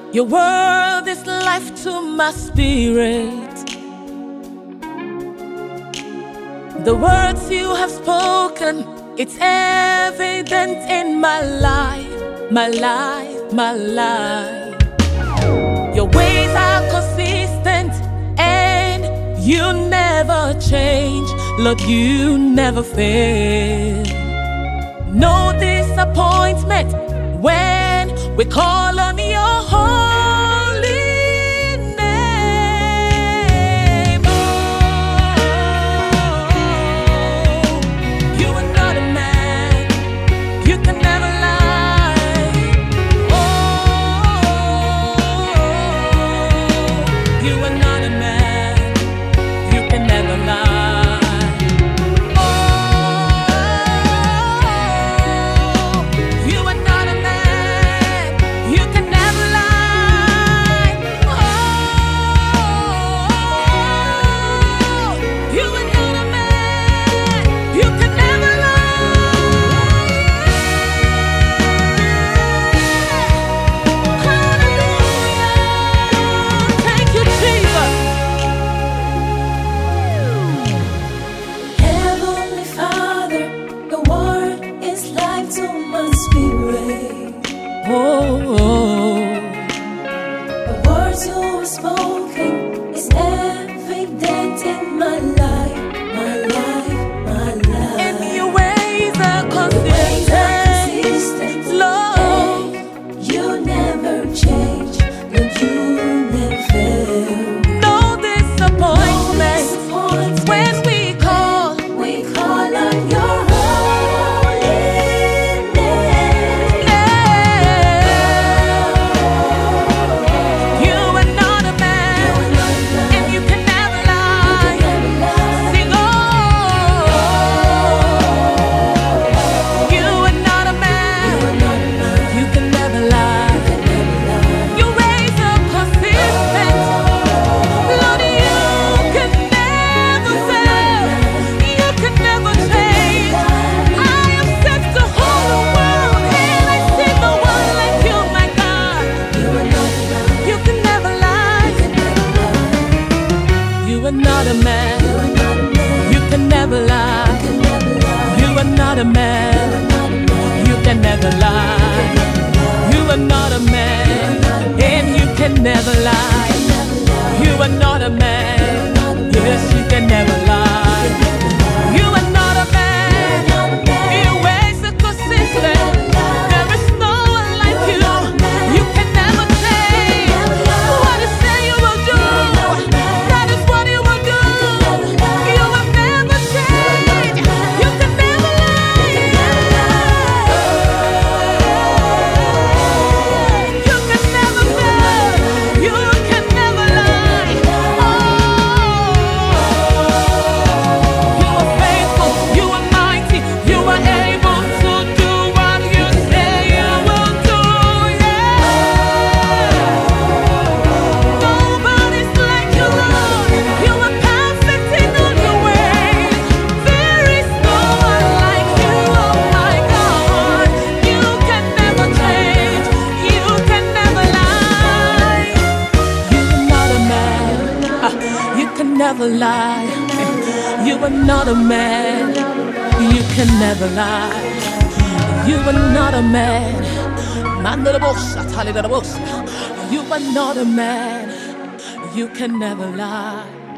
Your word is life to my spirit. The words you have spoken, it's evident in my life, my life, my life. Your ways are consistent and you never change. Lord, you never fail. No disappointment when we call on your holy name. Oh, you are not a man, you can never lie. Oh, you are not a man, you can never lie. The words you have spoken is evident in my life, my life, my life. And your ways are consistent, Lord. You never change, Lord, you never fail. No disappointment when we call on your holy name. You are not a man, and you can never lie. Sing, oh, you are not a man, you can never lie. Your ways are consistent, Lord, you can never fail. You can never change. I am set to hold the world, and I see no one like you, my God. You can never lie. You are not a man. You can never lie. You are not a man. You can never lie. You are not a man, and you can never lie. You are not a man. Yes, you can never lie. You are not a man. Your ways are consistent. There is no one like you. You can never change. What you say you will do, that is what you will do. You will never change. You can never lie. You can never fail. You can never lie. You are faithful. You are mighty. You are able to do what you say you will do. Yeah. Nobody's like you, Lord. You are perfect in all your ways. There is no one like you, oh my God. You can never change. You can never lie. You are not a man. You can never lie. You are not a man. You can never lie. You are not a man. You are not a man. You can never lie.